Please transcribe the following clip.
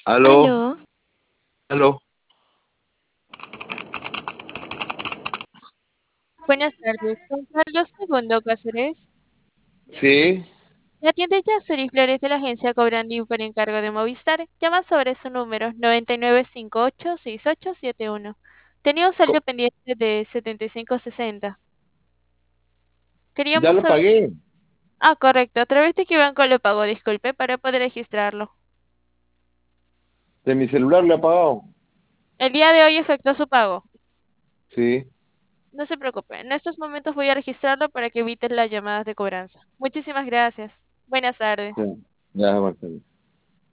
Aló, Aló, aló. buenas tardes. Con Carlos II Cáceres. Sí, La tienda Yasuri Flores de la agencia Cobrandi por encargo de Movistar llama sobre su número 99586871. Tenía un saldo co- pendiente de 7560. ya Queríamos lo saber... pagué. Ah, correcto. ¿A través de qué banco lo pagó? Disculpe, para poder registrarlo. De mi celular le he pagado. El día de hoy efectuó su pago. Sí, No se preocupe. En estos momentos voy a registrarlo para que evite las llamadas de cobranza. Muchísimas gracias. Buenas tardes. ya, ya, Marcelo.